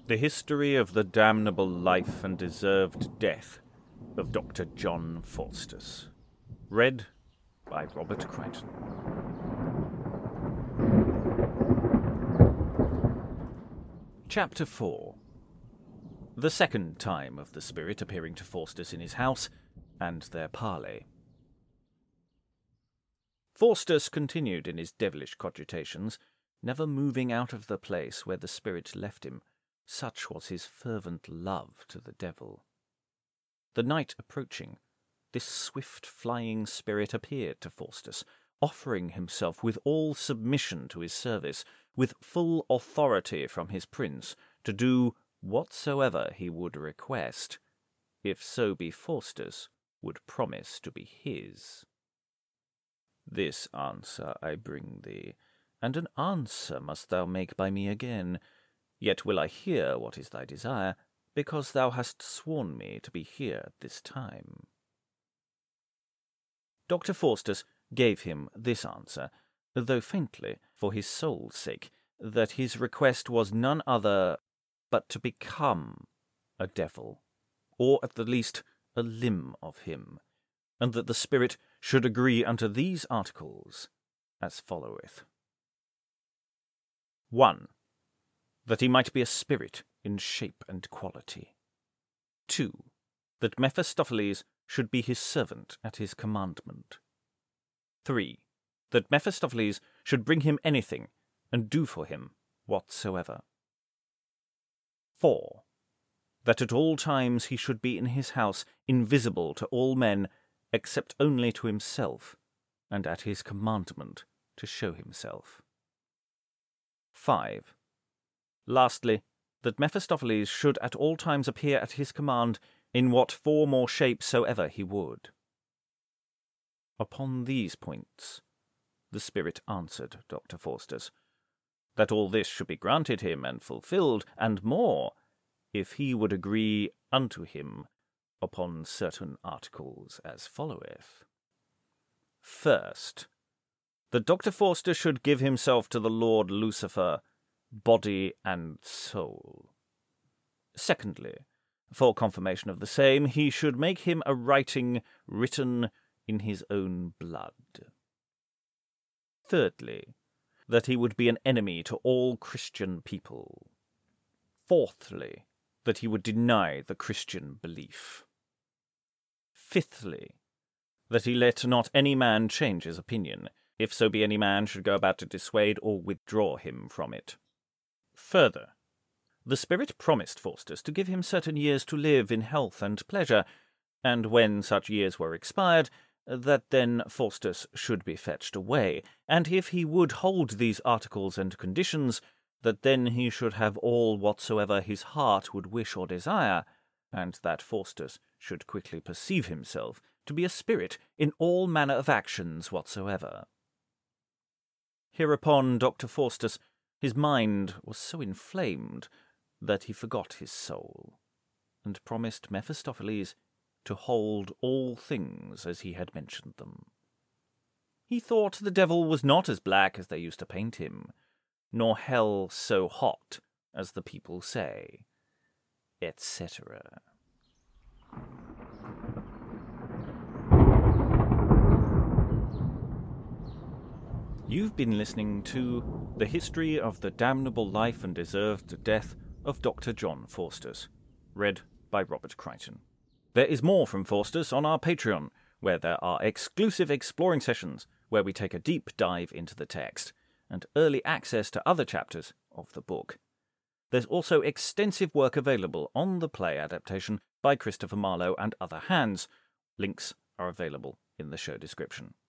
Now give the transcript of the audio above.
The History of the Damnable Life and Deserved Death of Dr. John Faustus. Read by Robert Crichton. Chapter 4. The second time of the spirit appearing to Faustus in his house, and their parley. Faustus continued in his devilish cogitations, never moving out of the place where the spirit left him, such was his fervent love to the devil. The night approaching, this swift-flying spirit appeared to Faustus, offering himself with all submission to his service, with full authority from his prince, to do whatsoever he would request, if so be Faustus would promise to be his. This answer I bring thee, and an answer must thou make by me again. Yet will I hear what is thy desire, because thou hast sworn me to be here at this time. Dr. Faustus gave him this answer, though faintly, for his soul's sake, that his request was none other but to become a devil, or at the least a limb of him, and that the spirit should agree unto these articles as followeth. 1. That he might be a spirit in shape and quality. 2. That Mephistopheles should be his servant at his commandment. 3. That Mephistopheles should bring him anything, and do for him whatsoever. 4. That at all times he should be in his house, invisible to all men, except only to himself, and at his commandment to show himself. 5. Lastly, that Mephistopheles should at all times appear at his command, in what form or shape soever he would. Upon these points the spirit answered Dr. Faustus, that all this should be granted him and fulfilled, and more, if he would agree unto him upon certain articles as followeth. First, that Dr. Faustus should give himself to the Lord Lucifer, body and soul. Secondly, for confirmation of the same, he should make him a writing written in his own blood. Thirdly, that he would be an enemy to all Christian people. Fourthly, that he would deny the Christian belief. Fifthly, that he let not any man change his opinion, if so be any man should go about to dissuade or withdraw him from it. Further, the spirit promised Faustus to give him certain years to live in health and pleasure, and when such years were expired, that then Faustus should be fetched away, and if he would hold these articles and conditions, that then he should have all whatsoever his heart would wish or desire, and that Faustus should quickly perceive himself to be a spirit in all manner of actions whatsoever. Hereupon Dr. Faustus, his mind was so inflamed that he forgot his soul, and promised Mephistopheles to hold all things as he had mentioned them. He thought the devil was not as black as they used to paint him, nor hell so hot as the people say, etc. You've been listening to The History of the Damnable Life and Deserved Death of Dr. John Faustus, read by Robert Crichton. There is more from Faustus on our Patreon, where there are exclusive exploring sessions where we take a deep dive into the text, and early access to other chapters of the book. There's also extensive work available on the play adaptation by Christopher Marlowe and other hands. Links are available in the show description.